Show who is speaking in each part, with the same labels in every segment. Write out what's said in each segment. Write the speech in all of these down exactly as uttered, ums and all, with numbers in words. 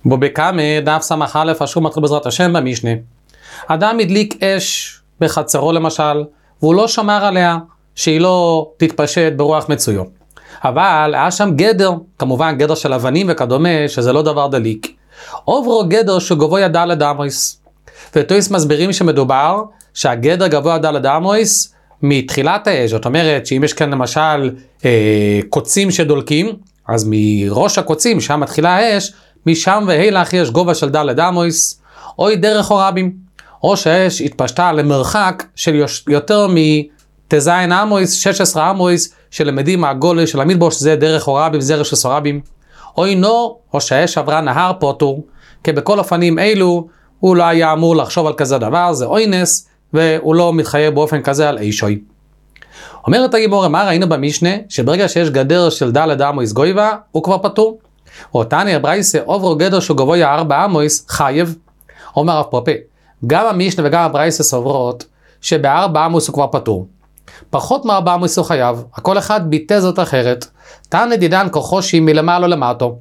Speaker 1: בו בקמה דף סמך א' אשור מתחיל בעזרת השם במשנה. אדם הדליק אש בחצרו למשל, והוא לא שמר עליה שהיא לא תתפשט ברוח מצויו. אבל היה שם גדר, כמובן גדר של אבנים וכדומה, שזה לא דבר דליק. עוברו גדר שגבוה ד' אמריס. ותויס מסבירים שמדובר שהגדר גבוה ד' אמריס מתחילת האש. זאת אומרת שאם יש כאן למשל אה, קוצים שדולקים, אז מראש הקוצים שם מתחילה האש, משם והילך יש גובה של ד' אמריס, או דרך אורבים, או שהאש התפשטה למרחק של יותר מתזיין אמריס, שש עשרה אמריס, שלמדים מהגולה של המדבר, שזה דרך אורבים, זה רשוס אורבים, או אינו, או שהאש עברה נהר פוטור, כי בכל אופנים אלו, הוא לא היה אמור לחשוב על כזה דבר, זה אוינס, והוא לא מתחייב באופן כזה על אישוי. אומרת הגימורה, מה ראינו במשנה? שברגע שיש גדר של ד' אמריס גויבה, הוא כבר פטור. אותני ברייסה עוברו גדר שהוא גבוה ארבע אמריס חייב. אומר רב פרופא, גם המשנה וגם הברייסה סוברות שבארבע אמריס הוא כבר פטור. פחות מארבע אמריס הוא חייב, הכל אחד ביטא זאת אחרת. תנא דידן כחושי מלמעלה למטו.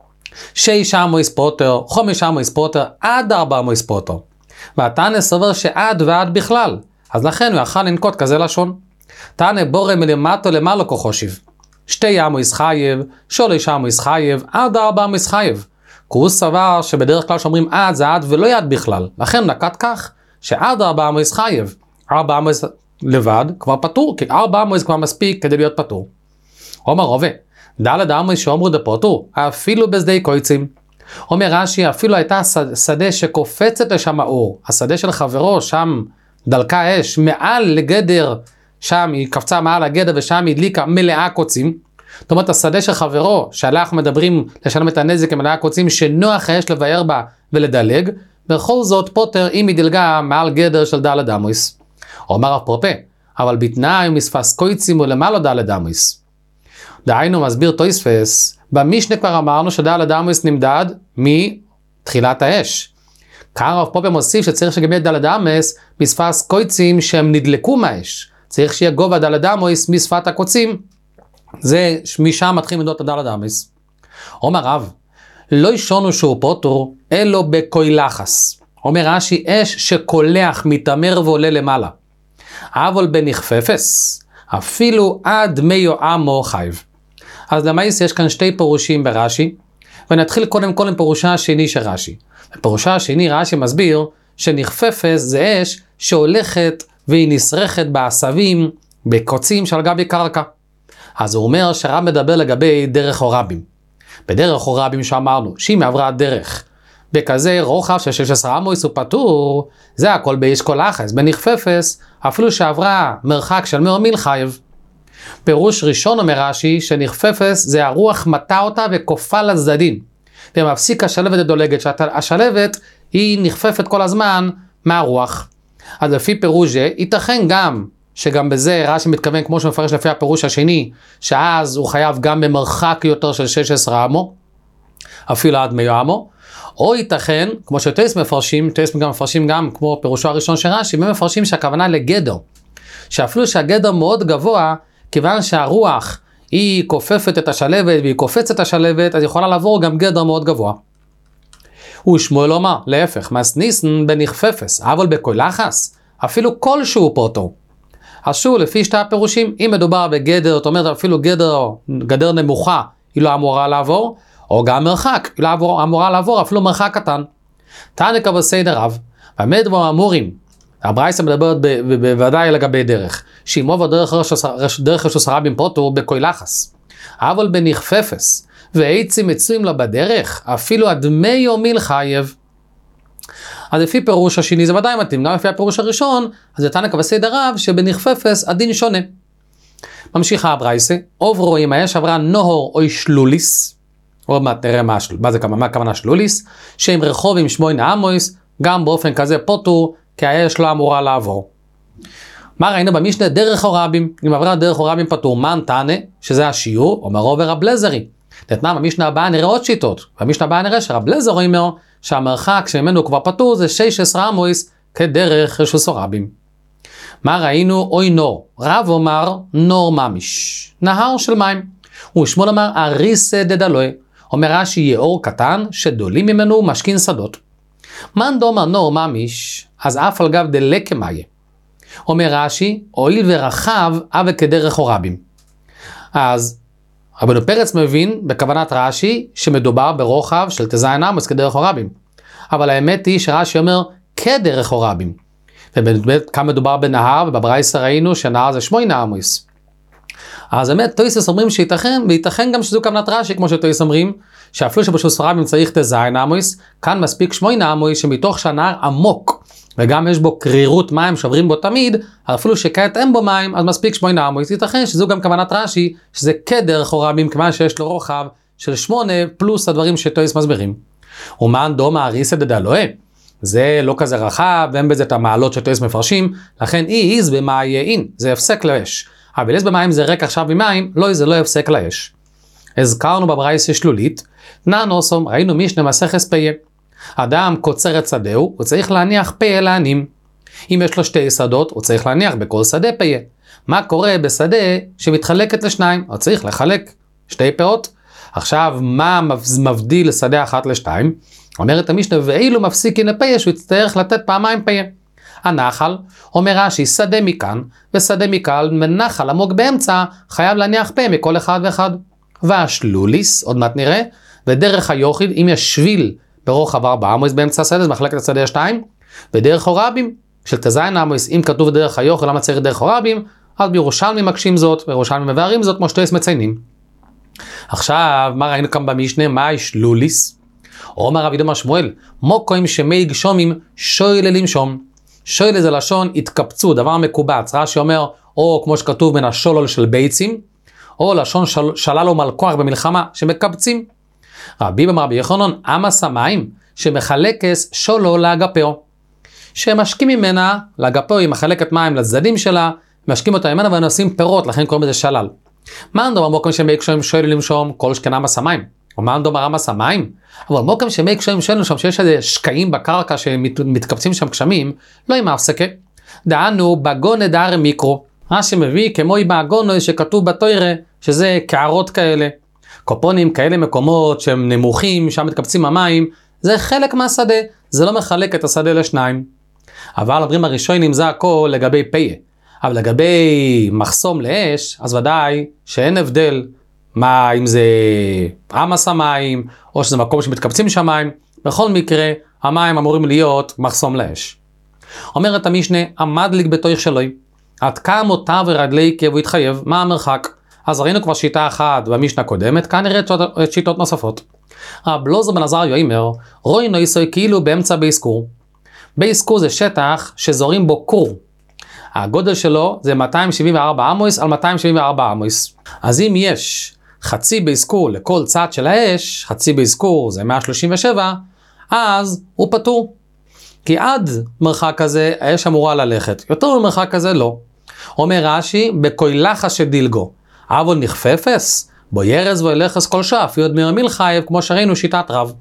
Speaker 1: שש אמריס פוטר, חמש אמריס פוטר, עד ארבע אמריס פוטר. והתנא סובר שעד ועד בכלל, אז לכן הוא יכול לנקוט כזה לשון. תנא בורא מלמטו למעלה כחושיב. שתי אמריס חייב, שלוש אמריס חייב, עד ארבע אמריס חייב. כי הוא סבר שבדרך כלל שאומרים עד זה עד ולא יד בכלל. לכן נקט כך שעד ארבע אמריס חייב. ארבע אמריס לבד כבר פטור, כי ארבע אמריס כבר מספיק כדי להיות פטור. אומר רובה, ד' אמריס שאומרו דפוטור, אפילו בשדה קויצים. אומר רש"י, אפילו הייתה שדה שקופצת לשם האור, השדה של חברו, שם דלקה אש, מעל לגדר, שם היא קפצה מעל הגדר ושם היא הדליקה מלאה קוצים. זאת אומרת, השדה של חברו, שעליה אנחנו מדברים לשלם את הנזק מלאה קוצים, שנוח האש לבאר בה ולדלג, בכל זאת פוטר אם היא דלגה מעל גדר של ד' אמריס. אומר רב פרופא, אבל בתנאי מספס קויצים ולמעלה ד' אמריס. דהיינו מסביר תוספות, במשנה כבר אמרנו שד' אמריס נמדד מתחילת האש. כאן רב פרופא מוסיף שצריך שגבי ד' אמריס מספס קויצים שהם נדלקו מהאש. צריך שיהיה גובה ד' אמריס משפת הקוצים. זה משם מתחיל מדות ד' אמריס. אומר רב, לא ישונו שהוא פוטור, אלו בקוילחס. אומר רש"י, אש שקולח, מתאמר ועולה למעלה. אבל בנכפפס, אפילו עד מיו עמו חייב. אז למעיס יש כאן שתי פירושים ברש"י, ונתחיל קודם כל עם פירושה השני של רש"י. בפירושה השני רש"י מסביר שנכפפס זה אש שהולכת והיא נשרכת בעשבים, בקוצים של גבי קרקע. אז הוא אומר שהרב מדבר לגבי דרך אורבים. בדרך אורבים שאמרנו, שאם עברה דרך בכזה רוחב של שש עשרה אמריס הוא פטור, זה הכל באש כל אחס. בנכפפס, אפילו שעברה מרחק של מאה מיל חייב. פירוש ראשון אומר רש"י, שנכפפס זה הרוח מטה אותה וכופה לצדדים. ומפסיק השלבת הדולגת, שהשלבת היא נכפפת כל הזמן מהרוח. אז לפי פירוש זה, ייתכן גם, שגם בזה רש"י מתכוון כמו שמפרש לפי הפירוש השני, שאז הוא חייב גם במרחק יותר של שש עשרה אמו, אפילו עד מאה אמו, או ייתכן, כמו שתויס מפרשים, תויס גם מפרשים גם כמו פירושו הראשון של רש"י, הם מפרשים שהכוונה לגדר, שאפילו שהגדר מאוד גבוה, כיוון שהרוח היא כופפת את השלבת והיא קופצת את השלבת, אז יכולה לעבור גם גדר מאוד גבוה. ושמואל אומר, להפך, מסניסן בנכפפס, אבל בקוילחס, אפילו כלשהו פוטור. אז שוב, לפי שתי הפירושים, אם מדובר בגדר, זאת אומרת אפילו גדר, גדר נמוכה, היא לא אמורה לעבור, או גם מרחק, היא לא אמורה לעבור, אפילו מרחק קטן. תענק בסדר רב, והמדבר אמורים, הברייסה מדברת בוודאי לגבי דרך, שאם עובר דרך רשוס רבים פוטור בקוילחס, אבל בנכפפס, ועצים מצויים לה בדרך, אפילו עד מיו מיל חייב. אז לפי פירוש השני זה ודאי מתאים, גם לפי הפירוש הראשון, אז תענק בסדר רב שבנכפפס הדין שונה. ממשיכה הברייסה, עוברו אם האש עברה נהור או שלוליס, עוד מעט נראה מה, מה זה מה הכוונה שלוליס, שהם רחוב עם שמונה אמריס, גם באופן כזה פוטור, כי האש לא אמורה לעבור. מה ראינו במשנה? דרך אורבים, אם עברה דרך אורבים פטור, מן תענה, שזה השיעור, אומר עובר רב לזרי. נתנה במשנה הבאה נראה עוד שיטות, במשנה הבאה נראה שרב לזר אומר שהמרחק שממנו כבר פטור זה שש עשרה אמריס כדרך רשוס אורבים. מה ראינו? אוי נור, רב אומר נור ממיש, נהר של מים. ושמואל אמר אריסה דדלוי, אומר רש"י יאור קטן שדולים ממנו משכין שדות. מן דומר נור ממיש, אז אף על גב דלקה מאיה. אומר רש"י, הואיל ורחב אבה כדרך הורבים. אז רבנו פרץ מבין בכוונת רש"י שמדובר ברוחב של תזיין אמוס כדרך הורבים. אבל האמת היא שרש"י אומר כדרך הורבים. ובאמת כאן מדובר בנהר, ובברייתא ראינו שנהר זה שמונה אמוס. אז באמת תוספות אומרים שייתכן, וייתכן גם שזו כוונת רש"י, כמו שתוספות אומרים, שאפילו שבשוס הורבים צריך תזיין אמוס, כאן מספיק שמונה אמוס, שמתוך שהנהר עמוק, וגם יש בו קרירות מים שעוברים בו תמיד, אפילו שכעת אין בו מים, אז מספיק שמונה אמוס. ייתכן שזו גם כוונת רש"י, שזה כדרך הורבים, כמה שיש לו רוחב של שמונה, פלוס הדברים שתוספות מסבירים. ומאן דומא אריסא דדלוהה, זה לא כזה רחב, ואין בזה את המעלות שתוספות מפרשים, לכן אי איז במאי אין, זה הפסק לאש. אבל איז במים זה ריק עכשיו ממים, לא זה לא הפסק לאש. הזכרנו בברייתא שלולית, נענוסום, ראינו משנה מסכת פיה. אדם קוצר את שדהו, הוא צריך להניח פיה לענים. אם יש לו שתי שדות, הוא צריך להניח בכל שדה פיה. מה קורה בשדה שמתחלקת לשניים? הוא צריך לחלק שתי פאות. עכשיו, מה מבדיל שדה אחת לשתיים? אומרת המשנה, ואילו מפסיקין לפיה, שהוא יצטרך לתת פעמיים פיה. הנחל, אומר רש"י, שדה מכאן, ושדה מכאן, מנחל עמוק באמצע, חייב להניח פיה מכל אחד ואחד. והשלוליס, עוד מעט נראה, ודרך היוחיד, אם יש שביל ברוחב ארבע אמוס באמצע השדה, זה מחלקת השדה השתיים, ודרך הורבים, של תזיין אמוס, אם כתוב דרך היוחיד, למה צריך דרך הורבים, אז בירושלמי מקשים זאת, בירושלמי מבארים זאת, כמו שתוספות מציינים. עכשיו, מה ראינו כאן במשנה? מה שלוליס? אומר רבי דומא שמואל, מוקוים שמי גשומים שוילה לנשום. שוילה זה לשון התקבצו, דבר מקובץ. רש"י אומר, או כמו שכתוב בין השולול של ביצים, או לשון של, שלל ומלכוח במלחמה שמקבצים. רבי אמר רבי יוחנן, אמס המים שמחלקס שולו לאגפו. שמשקים ממנה, לאגפו היא מחלקת מים לצדדים שלה, משקים אותה ממנה ונושאים פירות, לכן קוראים לזה שלל. מה נדבר מוקם שמי גשומים שוילה לנשום? כל שכן אמס המים. ומה נדבר אמס המים? אבל מוקם שמי גשומים שוילה לנשום, שיש איזה שקעים בקרקע שמתקבצים שם גשמים, לא עם הפסקה. דענו בגונה דהר מיקרו. רש"י מביא כמו באגונו שכתוב בתוירה, שזה קערות כאלה. קופונים כאלה מקומות שהם נמוכים, שם מתקבצים המים, זה חלק מהשדה, זה לא מחלק את השדה לשניים. אבל אומרים הראשונים זה הכל לגבי פיה. אבל לגבי מחסום לאש, אז ודאי שאין הבדל מה אם זה עמס המים, או שזה מקום שמתקבצים שם מים, בכל מקרה המים אמורים להיות מחסום לאש. אומרת המשנה, עמד ליג בתויך שלוי, עד כמה מותר ורדליקה והוא התחייב, מה המרחק? אז ראינו כבר שיטה אחת במשנה הקודמת, כאן נראה את שיטות נוספות. רב אלעזר בן עזריה אומר, רואי נויסוי כאילו באמצע בייס קור. בייס קור זה שטח שזורים בו קור. הגודל שלו זה מאתיים שבעים וארבע אמוס על מאתיים שבעים וארבע אמוס. אז אם יש חצי בייס קור לכל צד של האש, חצי בייס קור זה מאה שלושים ושבע, אז הוא פטור. כי עד מרחק כזה האש אמורה ללכת, יותר ממרחק כזה לא. אומר רש"י, בכוילחה שדילגו, אבל נכפפס, בו ירז וילכס כל שף, יוד מרמיל חייב, כמו שראינו שיטת רב.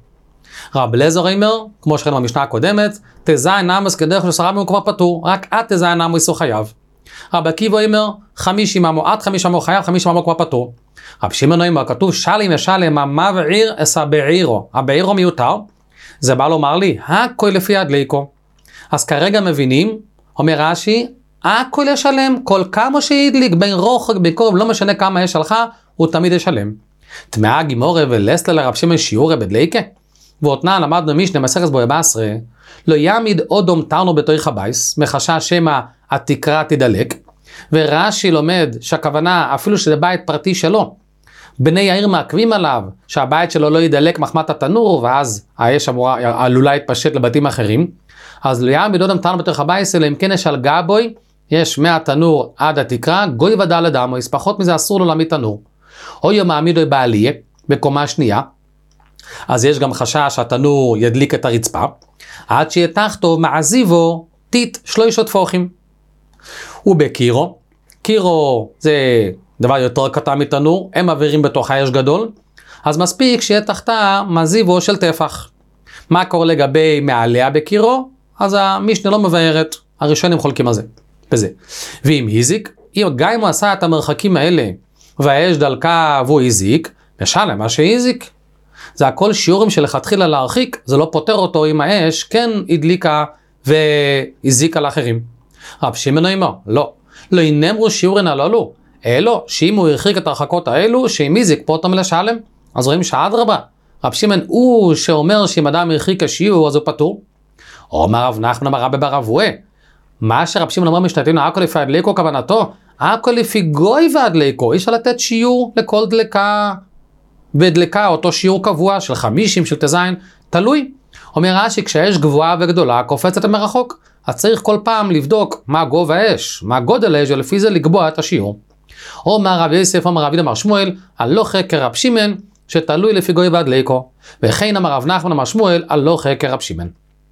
Speaker 1: רב אלעזר אומר, כמו שראינו במשנה הקודמת, תזיין אמוס כדרך של שרה במקום פטור, רק עד תזיין אמוס הוא חייב. רב עקיבא אומר, חמישים אמו, עד חמישים אמו חייב, חמישים אמו כמו פטור. רב שמעון אומר, כתוב שלים ושלם, מה בעיר אסא בעירו, הבעירו מיותר, זה בא לומר לי, הכל לפי הדליקו. אז כרגע מבינים, אומר רש"י, הכל ישלם, כל כמה שהדליק, בין רוחק, בין קרוב, לא משנה כמה יש שלך, הוא תמיד ישלם. תמאה גימורה ולסתר לרב שמעון שיעורי בדליקה. ואותנה למדנו משנה מסכת בואה בעשרה, לא יעמיד אודום תרנו בתוך הבייס, מחשש שמא התקרה תדלק, ורש"י לומד שהכוונה, אפילו שזה בית פרטי שלו, בני העיר מעכבים עליו, שהבית שלו לא ידלק מחמת התנור, ואז האש אמורה, עלולה להתפשט לבתים אחרים, אז לא יעמיד אודום תרנו בתוך הבייס, אלא אם כן יש על גבוי, יש מהתנור עד התקרה, גוי ודע לדמו, פחות מזה אסור לו להעמיד תנור. או יום מעמידו בעליה, בקומה שנייה, אז יש גם חשש שהתנור ידליק את הרצפה, עד שיהיה תחתו מעזיבו תית שלושה טפוחים. ובקירו, קירו זה דבר יותר קטן מתנור, הם מעבירים בתוך האש גדול, אז מספיק שיהיה תחתה מעזיבו של טפח. מה קורה לגבי מעליה בקירו? אז המשנה לא מבארת, הראשונים חולקים על זה. בזה. ואם הזיק, גם אם הוא עשה את המרחקים האלה, והאש דלקה והוא הזיק, משלם מה שהזיק. זה הכל שיעורים שלכתחילה להרחיק, זה לא פותר אותו אם האש כן הדליקה והזיקה לאחרים. רב שמעון אומר, לא, לא ינאמרו שיעורין הללו, אלו, שאם הוא הרחיק את הרחקות האלו, שאם הזיק פה אותם לשלם. אז רואים שאדרבה, רב שמעון הוא שאומר שאם אדם הרחיק השיעור אז הוא פטור. אומר רב נחמן אמר רבי בר אבוה, מה שרב שמעון אומר משתתינו, הכל לפי הדליקו כוונתו, הכל לפי גוי והדליקו, יש לתת שיעור לכל דלקה ודלקה, אותו שיעור קבוע של חמישים, של תזין, תלוי. אומר רש"י, כשהאש גבוהה וגדולה, קופצת מרחוק, אז צריך כל פעם לבדוק מה גובה האש, מה גודל האש, ולפי זה לקבוע את השיעור. אומר רב יוסף, אומר רבי אמר שמואל, הלוכה כרב שמעון, שתלוי לפי גוי והדליקו, וכן אמר רב נחמן אמר שמואל, הלוכה כרב שמעון.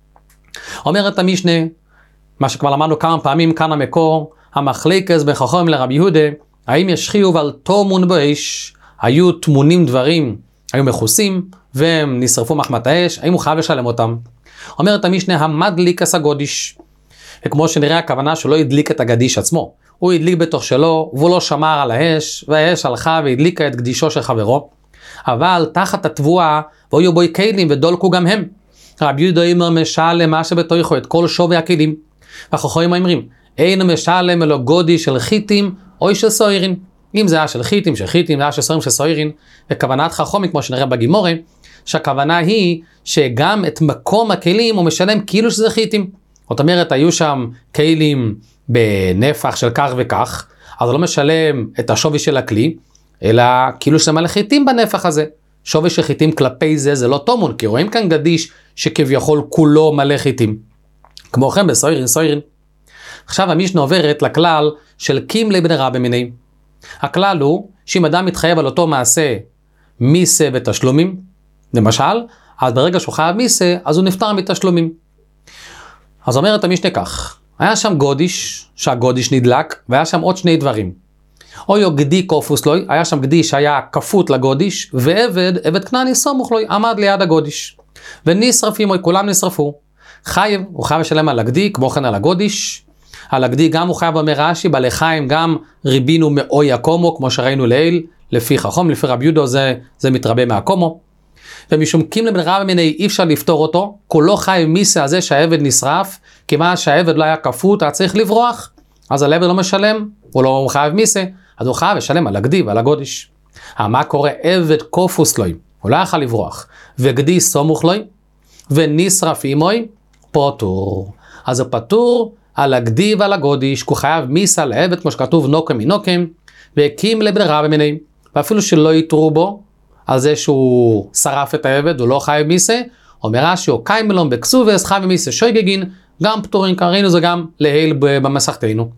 Speaker 1: אומרת המשנה, מה שכבר למדנו כמה פעמים כאן המקור, המחלקת בין חכמים לרבי יהודה, האם יש חיוב על תומון באש, היו תמונים דברים, היו מכוסים, והם נשרפו מחמת האש, האם הוא חייב לשלם אותם? אומרת המשנה, המדליק עשה גודיש. וכמו שנראה הכוונה שלא הדליק את הגדיש עצמו, הוא הדליק בתוך שלו, והוא לא שמר על האש, והאש הלכה והדליקה את גדישו של חברו, אבל תחת התבואה, והיו בוי כלים ודולקו גם הם. רבי יהודה אומר משלם מה שבתוכו את כל שווי הכלים. והחכמים אומרים, אין משלם אלא גודיש של חיטים או של סוירין. אם זה היה של חיטים, של חיטים, זה היה של סוירים, של סוירין, וכוונת חכמים, כמו שנראה בגימורה, שהכוונה היא שגם את מקום הכלים הוא משלם כאילו שזה חיטים. זאת אומרת, היו שם כלים בנפח של כך וכך, אז הוא לא משלם את השווי של הכלי, אלא כאילו שזה מלא חיטים בנפח הזה. שווי של חיטים כלפי זה, זה לא תומון, כי רואים כאן גדיש שכביכול כולו מלא חיטים. כמו כן בסוירין, סוירין. עכשיו המשנה עוברת לכלל של קימלי בן רבי מיני. הכלל הוא שאם אדם מתחייב על אותו מעשה מיסה ותשלומים, למשל, אז ברגע שהוא חייב מיסה, אז הוא נפטר מתשלומים. אז אומרת המשנה כך, היה שם גודיש, שהגודיש נדלק, והיה שם עוד שני דברים. או יו גדי קופוס לוי, היה שם גדי שהיה כפות לגודיש, ועבד, עבד כנעני סמוך לוי, עמד ליד הגודיש. ונשרפים, או כולם נשרפו. חייב, הוא חייב לשלם על הגדי, כמו כן על הגודיש. על הגדי גם הוא חייב אומר רש"י, בלחיים גם ריבינו מאוי הקומו, כמו שראינו לעיל, לפי חכום, לפי רבי יהודה זה, זה מתרבה מהקומו. ומשום קימלי בן רבי מיני אי אפשר לפתור אותו, כולו חייב מיסה הזה שהעבד נשרף, כיוון שהעבד לא היה כפות, היה צריך לברוח, אז העבד לא משלם, הוא לא חייב מיסה, אז הוא חייב לשלם על הגדי ועל הגודיש. מה קורה? עבד קופוס לוי, הוא לא יכול לברוח, וגדי סמוך לוי, ונשרף עמוי, פטור. אז הוא פטור על הגדי ועל הגודיש, הוא חייב מיסה לעבד, כמו שכתוב נוקם מנוקם, והקים לבן רבי מיני, ואפילו שלא יתרו בו, על זה שהוא שרף את העבד, הוא לא חייב מיסה, אומר שהוא קיים מלום בקסובס, חייב מיסה שויגגין, גם פטורים, קראינו זה גם להיל במסכתנו.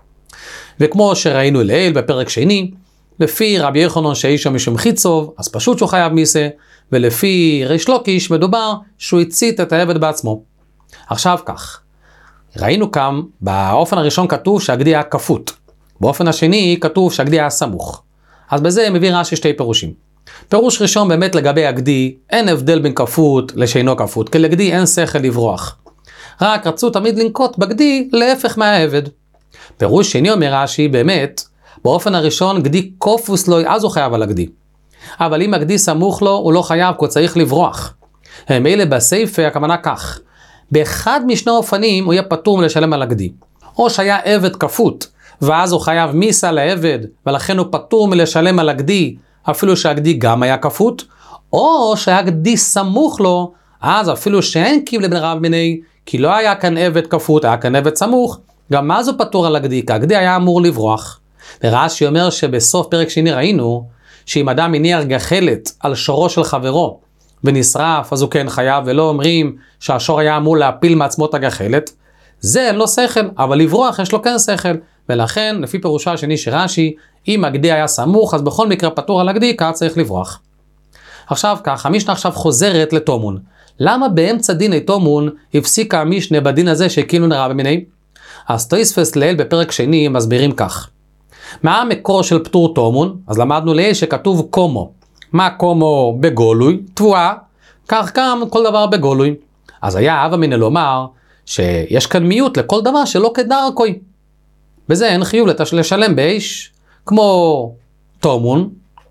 Speaker 1: וכמו שראינו להיל בפרק שני, לפי רבי יוחנן שאיש משום חיצוב, אז פשוט שהוא חייב מיסה, ולפי ריש לוקיש מדובר שהוא הצית את העבד בעצמו. עכשיו כך, ראינו כאן, באופן הראשון כתוב שהגדי היה כפות, באופן השני כתוב שהגדי היה סמוך. אז בזה מביא רש"י שתי פירושים. פירוש ראשון באמת לגבי הגדי, אין הבדל בין כפות לשאינו כפות, כי לגדי אין שכל לברוח. רק רצו תמיד לנקוט בגדי להפך מהעבד. פירוש שני אומר רש"י, באמת, באופן הראשון גדי קופוס לו, אז הוא חייב על הגדי. אבל אם הגדי סמוך לו, הוא לא חייב, כי הוא צריך לברוח. הם אלה בספר, הכוונה כך, באחד משני אופנים הוא יהיה פטור מלשלם על הגדי. או שהיה עבד כפות, ואז הוא חייב מיסה לעבד, ולכן הוא פטור מלשלם על הגדי, אפילו שהגדי גם היה כפות, או שהגדי סמוך לו, אז אפילו שאין קימלי בן רבי מיני, כי לא היה כאן עבד כפות, היה כאן עבד סמוך, גם אז הוא פטור על הגדי, כי הגדי היה אמור לברוח. ורש"י אומר שבסוף פרק שני ראינו, שאם אדם הניח גחלת על שורו של חברו, ונשרף, אז הוא כן חייב, ולא אומרים שהשור היה אמור להפיל מעצמו את הגחלת, זה אין לו שכל, אבל לברוח יש לו כן שכל, ולכן לפי פירושה השני שרש"י, אם הגדי היה סמוך, אז בכל מקרה פטור על הגדי, כי צריך לברוח. עכשיו כך, המשנה עכשיו חוזרת לתומון. למה באמצע דיני תומון הפסיקה המשנה בדין הזה שהקימו לרבי מיני? אז תוספות לעיל בפרק שני מסבירים כך. מה המקור של פטור תומון? אז למדנו לעיל שכתוב קומו. מה קומו בגולוי? תבואה. כך גם כל דבר בגולוי. אז היה אבא מיני לומר שיש כאן מיעוט לכל דבר שלא כדרכוי. בזה אין חיוב לשלם באש. כמו תומון,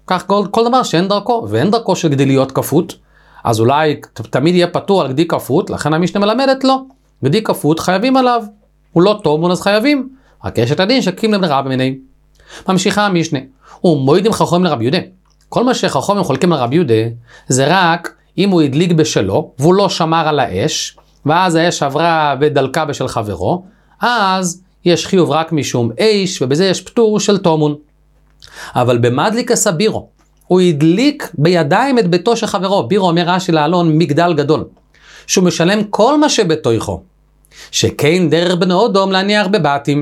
Speaker 1: כך כל, כל דבר שאין דרכו, ואין דרכו של גדי להיות כפות, אז אולי תמיד יהיה פטור על גדי כפות, לכן המשנה מלמדת לו, גדי כפות חייבים עליו, הוא לא טוב, אז חייבים, רק יש את הדין שקים לרע במיני. ממשיכה המשנה, ומועידים חכמים לרבי יהודה. כל מה שחכמים חולקים לרבי יהודה, זה רק אם הוא הדליק בשלו, והוא לא שמר על האש, ואז האש עברה ודלקה בשל חברו, אז יש חיוב רק משום אש, ובזה יש פטור של תומון. אבל במדליק עשה בירו, הוא הדליק בידיים את ביתו של חברו. בירו אומר רש"י לעלון מגדל גדול, שהוא משלם כל מה שבתוכו, שכן דרך בנו אדום להניח בבתים.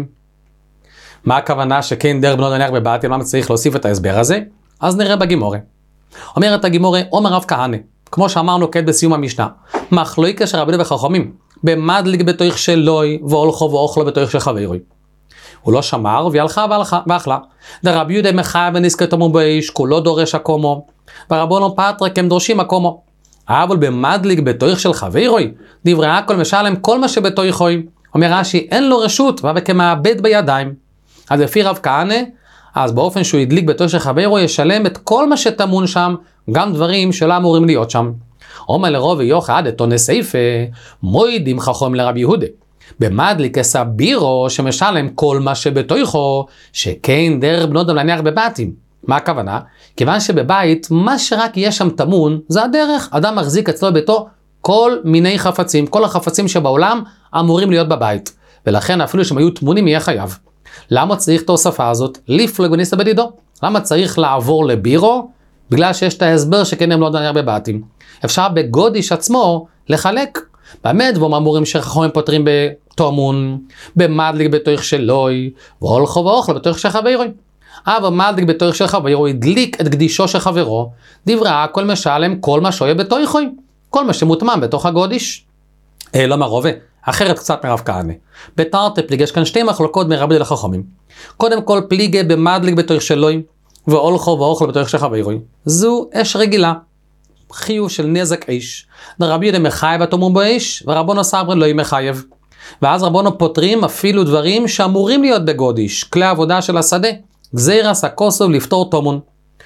Speaker 1: מה הכוונה שכן דרך בנו להניח בבתים? למה צריך להוסיף את ההסבר הזה? אז נראה בגימורה. אומרת הגימורה, אומר רב כהנא, כמו שאמרנו כעת בסיום המשנה, מחלוקת של רבי יהודה וחכמים, במדליק בתוך שלוי, והולכו ואוכלו בתוך של חברוי. הוא לא שמר, והלכה והלכה, ואכלה. דרבי יהודה מחייב ונזכה תומון באש, כולו דורש הקומו, ורבונו פטרק הם דורשים הקומו. אבל במדליק בתוך של חברוי, דברי הכל משלם כל מה שבתוכו. אומר רש"י, אין לו רשות, וכמאבד בידיים. אז לפי רב כהנא, אז באופן שהוא הדליק בתוך של חברוי, ישלם את כל מה שטמון שם, גם דברים שלא אמורים להיות שם. אומר לרוב יוחד את עונש סייפה, מועידים חכמים לרבי יהודה. במדליק עשה בירו שמשלם כל מה שבתוכו, שכן דרך בנו אדם להניח בבתים. מה הכוונה? כיוון שבבית, מה שרק יש שם טמון, זה הדרך. אדם מחזיק אצלו ביתו כל מיני חפצים, כל החפצים שבעולם אמורים להיות בבית. ולכן אפילו שהם היו טמונים יהיה חייב. למה צריך את ההוספה הזאת? לפלוג וניסה בדידו. למה צריך לעבור לבירו? בגלל שיש את ההסבר שכן הם לא להניח בבתים. אפשר בגודיש עצמו לחלק. באמת, והם אמורים שחכמים פותרים בתומון, במדליק בתוך שלוי, והולכו ואוכלו בתוך של חברוי. אבל מדליק בתוך של חברו, הדליק את קדישו של חברו, דברה כל משלם כל מה שויה בתוכו, כל מה שמותמם בתוך הגודיש. אה, לא מרובה, אחרת קצת מרב כהנא. בתרתי פליגי, יש כאן שתי מחלוקות מרבי יהודה לחכמים. קודם כל פליגי במדליק בתוך שלוי, והולכו ואוכלו בתוך של חברוי. זו אש רגילה. חיוב של נזק אש. רבי יהודה מחייב התומון באש, ורבונו סברין לא יהיה מחייב. ואז רבונו פותרים אפילו דברים שאמורים להיות בגודיש, כלי עבודה של השדה. גזיר עשה כוסוב לפתור תומון.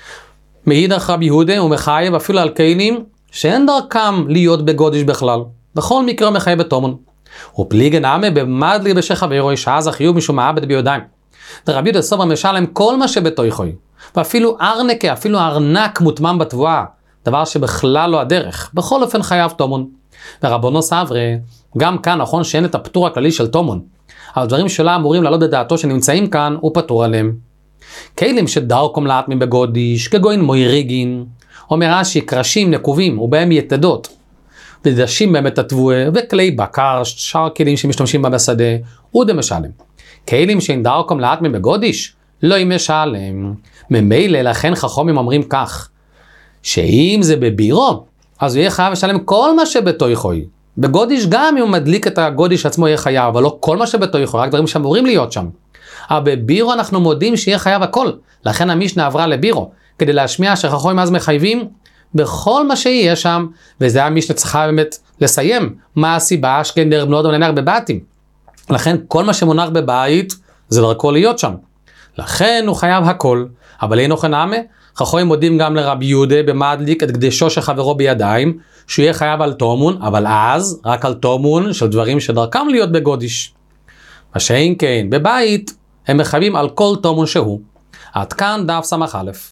Speaker 1: מאידך רבי יהודה הוא מחייב אפילו על כלים שאין דרכם להיות בגודיש בכלל. בכל מקרה הוא מחייב בתומון. ופליגי נעמה במדליק בשל חברוי, שאז החיוב משום מעבד בידיים. רבי יהודה סובר משלם כל מה שבתוכו. ואפילו ארנקה, אפילו ארנק מוטמם בתבואה. דבר שבכלל לא הדרך, בכל אופן חייב תומון. ורבונו סברי, גם כאן נכון שאין את הפטור הכללי של תומון, אבל דברים שלא אמורים לעלות בדעתו שנמצאים כאן, הוא פטור עליהם. כלים שדרכם להטמין בגודיש, כגוין מויריגין, אומר רש"י, קרשים נקובים ובהם יתדות, ודשים בהם את התבואה, וכלי בקר, שאר כלים שמשתמשים בה בשדה, הוא דמשלם. כלים שאין דרכם להטמין בגודיש, לא ימשלם. ממילא לכן חכמים אומרים כך, שאם זה בבירו, אז הוא יהיה חייב לשלם כל מה שבתוכו. בגודיש גם אם הוא מדליק את הגודיש עצמו יהיה חייב, אבל לא כל מה שבתוכו, רק דברים שאמורים להיות שם. אבל בבירו אנחנו מודים שיהיה חייב הכל. לכן המשנה עברה לבירו, כדי להשמיע שחכמים אז מחייבים בכל מה שיהיה שם, וזה המשנה צריכה באמת לסיים. מה הסיבה? שכן דרך בנו אדם להניח בבתים. לכן כל מה שמונח בבית, זה דרכו להיות שם. לכן הוא חייב הכל. אבל אינו חנמה, חכמים מודים גם לרבי יהודה במדליק את קדישו של חברו בידיים, שהוא יהיה חייב על תומון, אבל אז רק על תומון של דברים שדרכם להיות בגודיש. מה שאין כן, בבית הם מחייבים על כל תומון שהוא. עד כאן דף סמך א'.